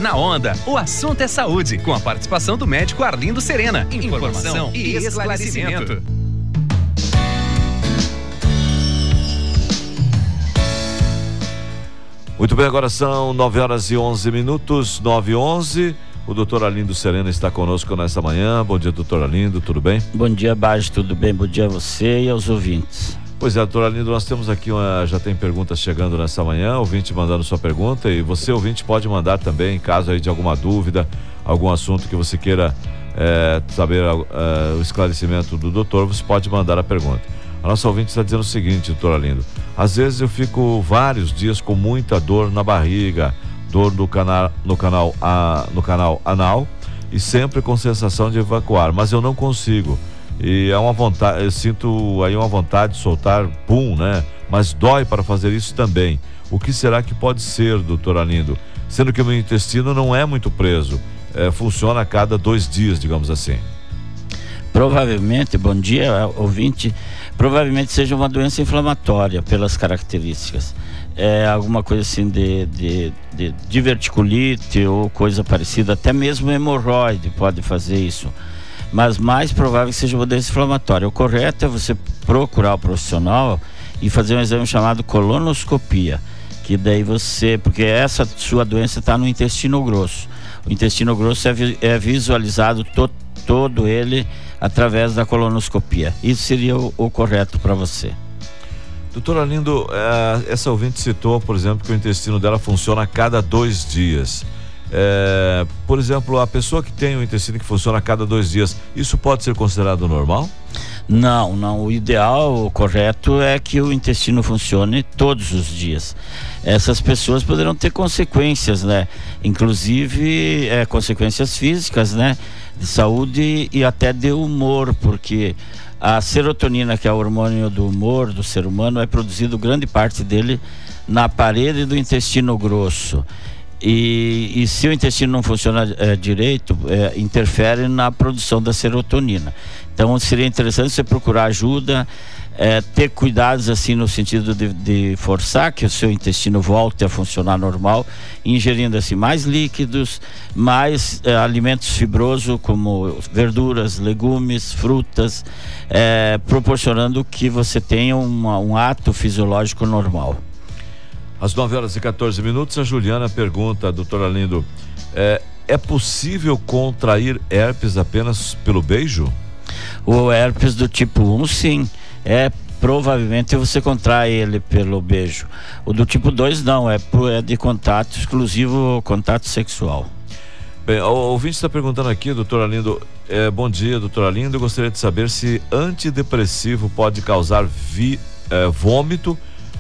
Na Onda, o assunto é saúde, com a participação do médico Arlindo Serena. Informação e esclarecimento. Muito bem, agora são 9h11, 9h11. O doutor Arlindo Serena está conosco nesta manhã. Bom dia, doutor Arlindo, tudo bem? Bom dia, Baggio, tudo bem? Bom dia a você e aos ouvintes. Pois é, doutor Arlindo, nós temos aqui já tem perguntas chegando nessa manhã, ouvinte mandando sua pergunta, e você, ouvinte, pode mandar também, caso aí de alguma dúvida, algum assunto que você queira saber o esclarecimento do doutor, você pode mandar a pergunta. A nossa ouvinte está dizendo o seguinte, doutor Arlindo: às vezes eu fico vários dias com muita dor na barriga, dor no canal anal e sempre com sensação de evacuar, mas eu não consigo. E é uma vontade, eu sinto aí uma vontade de soltar pum, né? Mas dói para fazer isso também. O que será que pode ser, doutor Arlindo? Sendo que o meu intestino não é muito preso, funciona a cada 2 dias, digamos assim. Provavelmente, bom dia, ouvinte, provavelmente seja uma doença inflamatória pelas características. Alguma coisa assim de diverticulite ou coisa parecida, até mesmo hemorroide pode fazer isso. Mas mais provável que seja uma doença inflamatória. O correto é você procurar o profissional e fazer um exame chamado colonoscopia, que daí porque essa sua doença está no intestino grosso. O intestino grosso é visualizado todo ele através da colonoscopia. Isso seria o correto para você. Doutor Arlindo, essa ouvinte citou, por exemplo, que o intestino dela funciona a cada 2 dias. Por exemplo, a pessoa que tem um intestino que funciona a cada 2 dias, isso pode ser considerado normal? Não. O ideal, o correto é que o intestino funcione todos os dias. Essas pessoas poderão ter consequências, né? Inclusive consequências físicas, né? De saúde e até de humor, porque a serotonina, que é o hormônio do humor do ser humano, é produzido grande parte dele na parede do intestino grosso. E se o intestino não funciona direito, interfere na produção da serotonina. Então seria interessante você procurar ajuda, ter cuidados assim no sentido de forçar que o seu intestino volte a funcionar normal, ingerindo assim mais líquidos, mais alimentos fibrosos como verduras, legumes, frutas, proporcionando que você tenha um ato fisiológico normal. Às 9h14, a Juliana pergunta, doutor Arlindo, é possível contrair herpes apenas pelo beijo? O herpes do tipo 1, sim, provavelmente você contrai ele pelo beijo. O do tipo 2 não, é de contato exclusivo, contato sexual. Bem, o ouvinte está perguntando aqui, doutor Arlindo, bom dia, doutor Arlindo, eu gostaria de saber se antidepressivo pode causar vômito,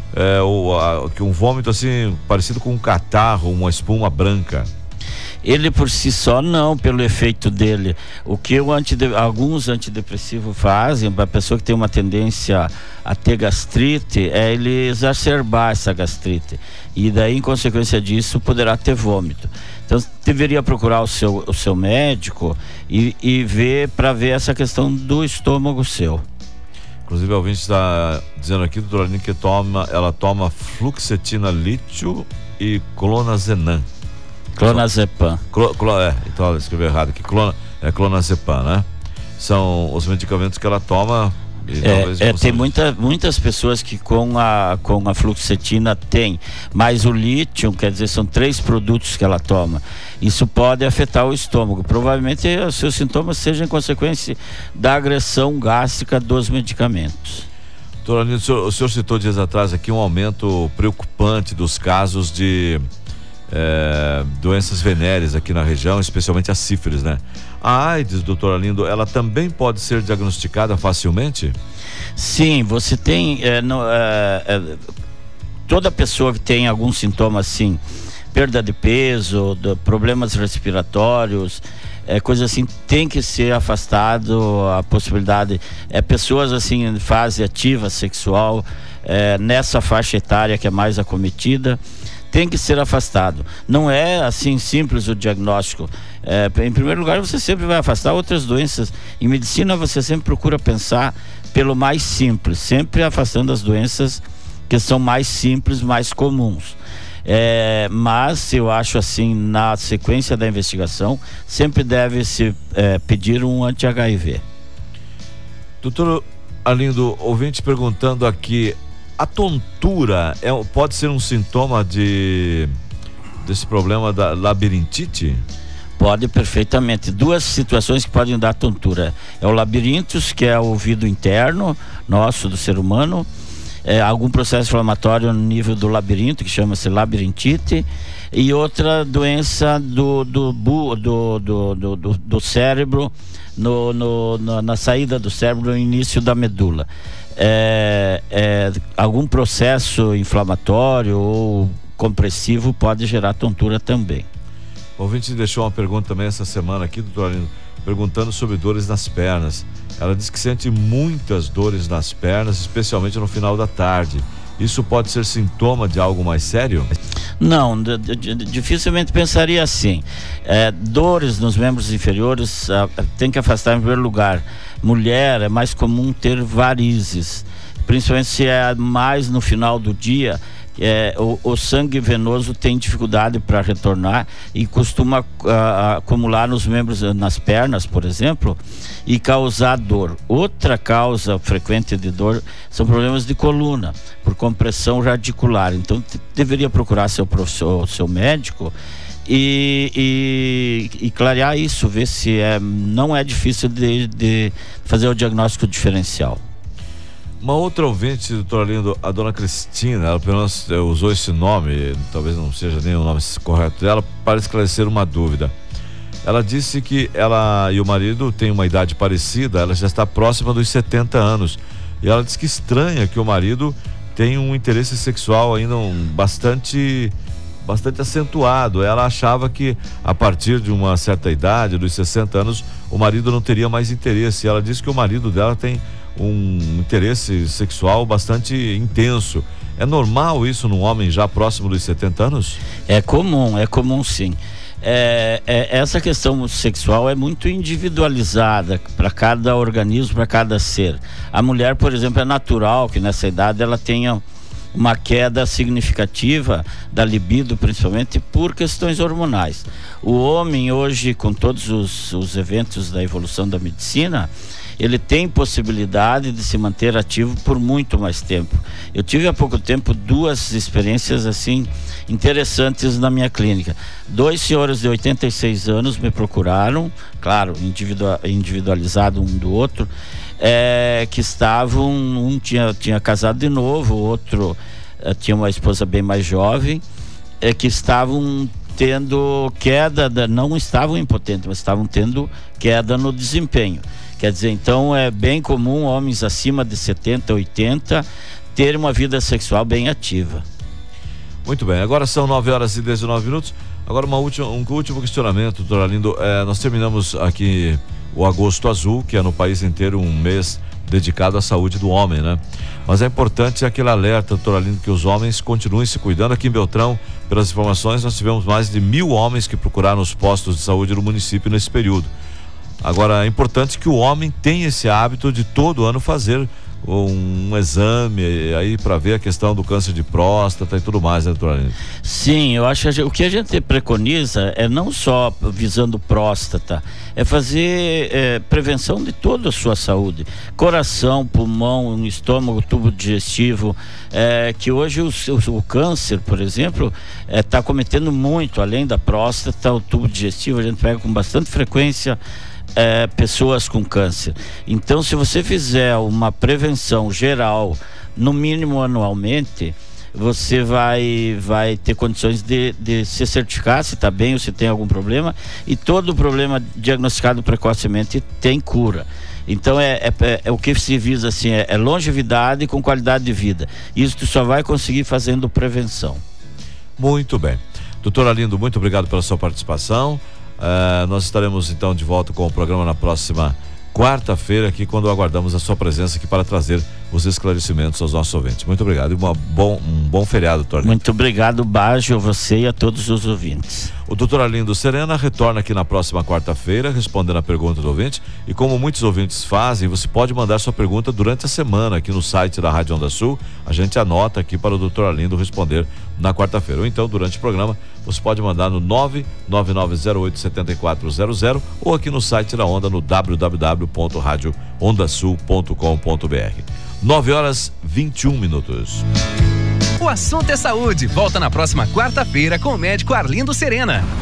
que um vômito assim parecido com um catarro, uma espuma branca. Ele por si só não, pelo efeito dele. O que alguns antidepressivos fazem para a pessoa que tem uma tendência a ter gastrite é ele exacerbar essa gastrite, e daí em consequência disso poderá ter vômito. Então deveria procurar o seu médico e ver essa questão do estômago seu. Inclusive, o ouvinte está dizendo aqui, doutor Arlindo, que ela toma fluoxetina lítio e clonazepam. Clonazepam. Então ela escreveu errado aqui, clonazepam, né? São os medicamentos que ela toma. Tem muitas pessoas que com a fluoxetina tem, mas o lítio, quer dizer, são 3 produtos que ela toma. Isso pode afetar o estômago. Provavelmente os seus sintomas sejam em consequência da agressão gástrica dos medicamentos. Doutor Arlindo, o senhor citou dias atrás aqui um aumento preocupante dos casos de doenças venéreas aqui na região, especialmente a sífilis, né? A AIDS, doutor Arlindo, ela também pode ser diagnosticada facilmente? Sim, você tem toda pessoa que tem algum sintoma assim, perda de peso, problemas respiratórios, coisa assim, tem que ser afastado. A possibilidade pessoas assim em fase ativa sexual, nessa faixa etária que é mais acometida, tem que ser afastado. Não é assim simples o diagnóstico. Em primeiro lugar, você sempre vai afastar outras doenças. Em medicina, você sempre procura pensar pelo mais simples, sempre afastando as doenças que são mais simples, mais comuns. Mas eu acho assim, na sequência da investigação, sempre deve se pedir um anti-HIV. Doutor Arlindo, ouvinte perguntando aqui, a tontura pode ser um sintoma desse problema da labirintite? Pode, perfeitamente. Duas situações que podem dar tontura. É o labirintos, que é o ouvido interno nosso, do ser humano. Algum processo inflamatório no nível do labirinto, que chama-se labirintite. E outra doença do cérebro, na saída do cérebro, no início da medula. Algum processo inflamatório ou compressivo pode gerar tontura também. O ouvinte deixou uma pergunta também essa semana aqui, doutor Arlindo, perguntando sobre dores nas pernas. Ela diz que sente muitas dores nas pernas, especialmente no final da tarde. Isso pode ser sintoma de algo mais sério? Não, dificilmente pensaria assim. Dores nos membros inferiores tem que afastar em primeiro lugar. Mulher, é mais comum ter varizes, principalmente se é mais no final do dia. O sangue venoso tem dificuldade para retornar e costuma acumular nos membros, nas pernas, por exemplo, e causar dor. Outra causa frequente de dor são problemas de coluna, por compressão radicular. Então deveria procurar seu professor, seu médico, e clarear isso, ver se não é difícil de fazer o diagnóstico diferencial. Uma outra ouvinte, doutor Arlindo, a dona Cristina, ela pelo menos usou esse nome, talvez não seja nem o nome correto dela, para esclarecer uma dúvida. Ela disse que ela e o marido têm uma idade parecida, ela já está próxima dos 70 anos. E ela disse que estranha que o marido tem um interesse sexual ainda bastante acentuado. Ela achava que a partir de uma certa idade, dos 60 anos, o marido não teria mais interesse. Ela disse que o marido dela tem um interesse sexual bastante intenso. É normal isso num homem já próximo dos 70 anos? É comum sim. Essa questão sexual é muito individualizada para cada organismo, para cada ser. A mulher, por exemplo, é natural que nessa idade ela tenha uma queda significativa da libido, principalmente por questões hormonais. O homem hoje, com todos os eventos da evolução da medicina, ele tem possibilidade de se manter ativo por muito mais tempo. Eu tive há pouco tempo duas experiências assim interessantes na minha clínica. 2 senhores de 86 anos me procuraram, claro, individualizado um do outro, que estavam, um tinha casado de novo, o outro tinha uma esposa bem mais jovem, que estavam tendo queda, não estavam impotentes, mas estavam tendo queda no desempenho. Quer dizer, então é bem comum homens acima de 70, 80 terem uma vida sexual bem ativa. Muito bem, agora são 9h19. Agora um último questionamento, doutor Arlindo. Nós terminamos aqui o Agosto Azul, que é no país inteiro um mês dedicado à saúde do homem, né? Mas é importante aquele alerta, doutor Arlindo, que os homens continuem se cuidando. Aqui em Beltrão, pelas informações, nós tivemos mais de 1.000 homens que procuraram os postos de saúde do município nesse período. Agora, é importante que o homem tenha esse hábito de todo ano fazer um exame aí para ver a questão do câncer de próstata e tudo mais, né, doutor Arlindo? Sim, eu acho que o que a gente preconiza é não só visando próstata, é fazer prevenção de toda a sua saúde, coração, pulmão, estômago, tubo digestivo, que hoje o câncer, por exemplo, está cometendo muito, além da próstata, o tubo digestivo, a gente pega com bastante frequência pessoas com câncer. Então, se você fizer uma prevenção geral, no mínimo anualmente, você vai ter condições de se certificar se está bem ou se tem algum problema, e todo problema diagnosticado precocemente tem cura. Então o que se visa assim é longevidade com qualidade de vida. Isso tu só vai conseguir fazendo prevenção. Muito bem. Doutor Arlindo, muito obrigado pela sua participação. Nós estaremos então de volta com o programa na próxima quarta-feira, aqui, quando aguardamos a sua presença aqui para trazer os esclarecimentos aos nossos ouvintes. Muito obrigado e um bom feriado, doutor Arlindo. Muito obrigado, Bajo, a você e a todos os ouvintes. O Dr. Arlindo Serena retorna aqui na próxima quarta-feira, respondendo a pergunta do ouvinte. E como muitos ouvintes fazem, você pode mandar sua pergunta durante a semana aqui no site da Rádio Onda Sul. A gente anota aqui para o Dr. Arlindo responder na quarta-feira. Ou então, durante o programa, você pode mandar no 99908-7400 ou aqui no site da Onda, no www.radioondasul.com.br. 9h21. O assunto é saúde. Volta na próxima quarta-feira com o médico Arlindo Serena.